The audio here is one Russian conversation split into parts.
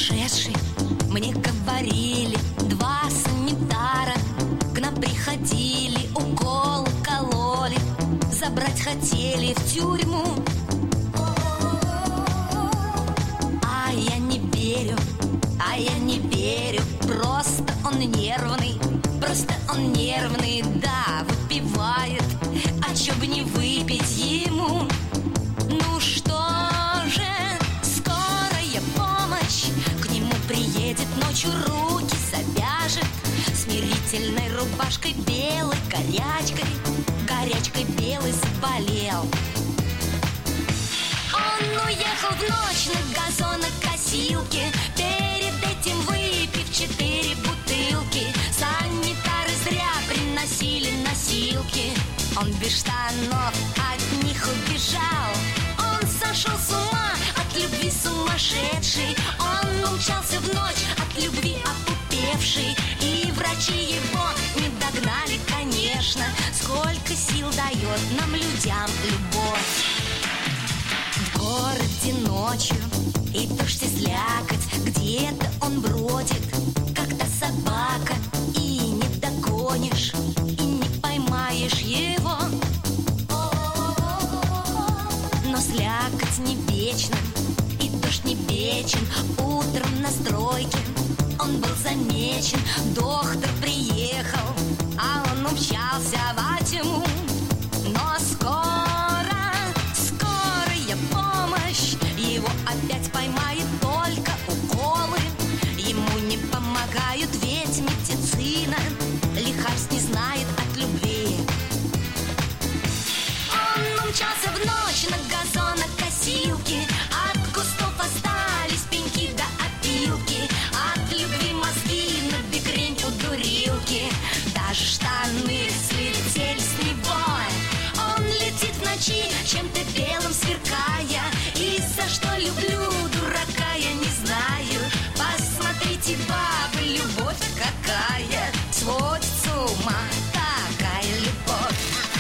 сумасшедший. Мне говорили два санитара, к нам приходили, укол кололи, забрать хотели в тюрьму. А я не верю, просто он нервный, да, выпивает, а чё бы не выпить ему? Ну что же, скорая помощь к нему приедет, ночью руки завяжет, смирительной рубашкой белой, горячкой белой заболел. Он уехал в ночь на газонокосилке, перед этим выпив 4 бутылки. Санитары зря приносили носилки, он без штанов от них убежал. Он сошел с ума от любви сумасшедший, он умчался в ночь от любви опупевший. И врачи его не догнали, конечно. Сколько сил дает нам, людям, любовь. В городе ночью и дождь, и слякоть, где-то он бродит, как-то собака, и не догонишь, и не поймаешь его. Но слякоть не вечна, и дождь не вечен. Утром на стройке он был замечен, доктор приехал, а он умчался во тьму. Но скорая помощь его опять поймает, только уколы ему не помогают, ведь медицина лекарств не знает от любви. Он умчался в ночь на газонокосилке, от кустов остались пеньки до опилки, от любви мозги на бекрень у дурилки, даже штаны слетели с него. Он летит в ночи, чем-то белым сверкая, и за что люблю дурака я не знаю. Посмотрите, бабы, любовь какая, сводит с ума такая любовь.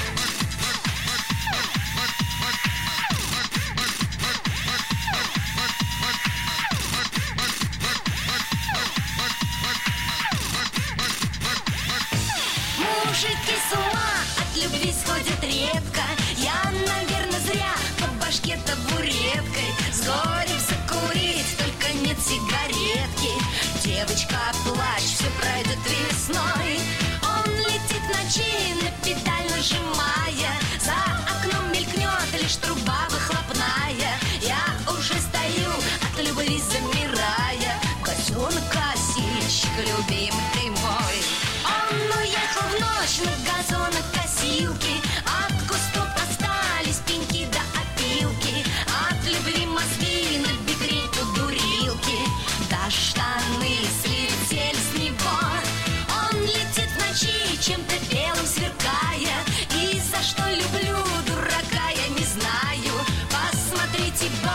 Мужики с ума от любви сходят редко. Я, наверное, зря по башке табуреткой. С горем закурить, только нет сигаретки. Девочка, плачь, все пройдет весной. Он летит в ночи, на педаль нажимая, за окном мелькнет лишь труба выхлопная. Я уже стою от любви замирая. Газонокосильщик, любимый ты мой. Он уехал в ночь на газонокосилке, от кустов остались пеньки до опилки, от любви мозги на бекрень у дурилки, даже штаны слетели с него. Он летит в ночи, чем-то белым сверкая, и за что люблю дурака я не знаю. Посмотрите,